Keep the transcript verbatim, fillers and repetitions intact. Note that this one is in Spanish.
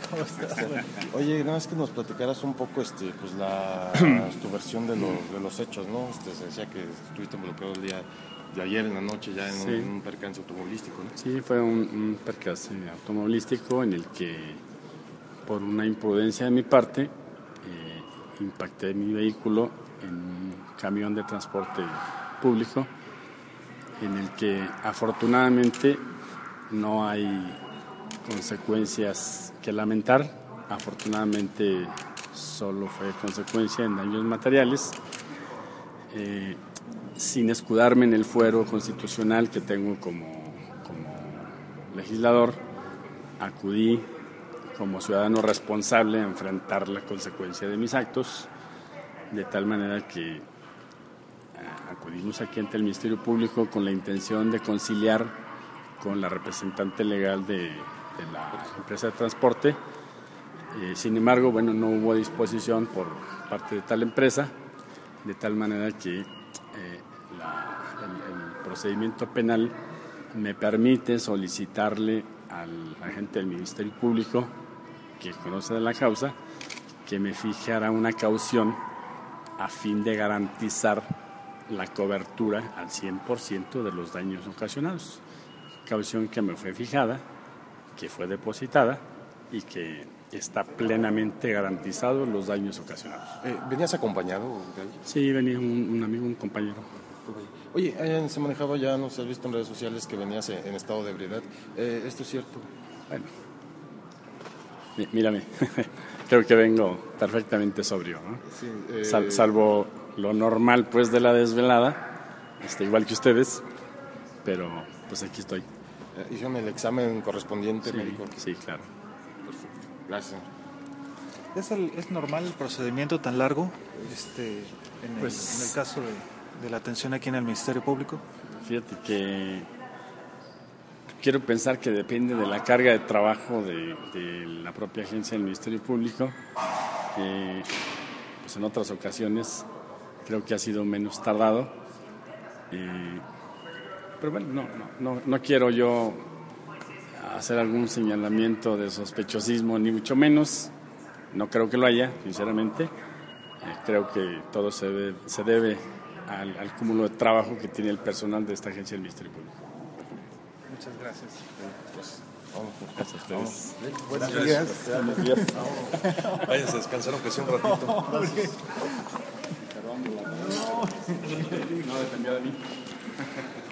¿Cómo estás? Oye, nada más que nos platicaras un poco este, pues la, tu versión de los, de los hechos, ¿no? Este, se decía que estuviste involucrado el día de ayer en la noche ya en, Sí. un, en un percance automovilístico, ¿no? Sí, fue un, un percance automovilístico en el que, por una imprudencia de mi parte, eh, impacté mi vehículo en un camión de transporte público, en el que afortunadamente no hay consecuencias que lamentar. Afortunadamente solo fue consecuencia en daños materiales. Eh, sin escudarme en el fuero constitucional que tengo como, como legislador, acudí como ciudadano responsable a enfrentar la consecuencia de mis actos, de tal manera que eh, acudimos aquí ante el Ministerio Público con la intención de conciliar con la representante legal de, de la empresa de transporte. Eh, sin embargo, bueno, no hubo disposición por parte de tal empresa, de tal manera que eh, la, el, el procedimiento penal me permite solicitarle al agente del Ministerio Público, que conoce de la causa, que me fijara una caución a fin de garantizar la cobertura al cien por ciento de los daños ocasionados. Caución que me fue fijada, que fue depositada y que está plenamente garantizado los daños ocasionados. Eh, ¿Venías acompañado de ahí? Sí, venía un, un amigo, un compañero. Oye, eh, se manejaba ya, no sé, has visto en redes sociales que venías en, en estado de ebriedad. Eh, ¿Esto es cierto? Bueno, mírame, creo que vengo perfectamente sobrio, ¿no? Sí, eh... Sal, salvo lo normal, pues, de la desvelada, este, igual que ustedes, pero pues aquí estoy. Eh, ¿Hicieron el examen correspondiente Sí, médico? sí, claro. Perfecto, gracias. ¿Es, el, ¿Es normal el procedimiento tan largo este, en, el, Pues, en el caso de, de la atención aquí en el Ministerio Público? Fíjate que quiero pensar que depende de la carga de trabajo de, de la propia agencia del Ministerio Público. Eh, pues en otras ocasiones creo que ha sido menos tardado. Eh, pero bueno, no, no, no, no quiero yo hacer algún señalamiento de sospechosismo, ni mucho menos. No creo que lo haya, sinceramente. Eh, creo que todo se debe, se debe al, al cúmulo de trabajo que tiene el personal de esta agencia del Ministerio Público. Muchas gracias. Pues, vamos, Gracias a ustedes. buenos días. Buenos días. Váyanse a descansar aunque sea un ratito. No dependía de mí.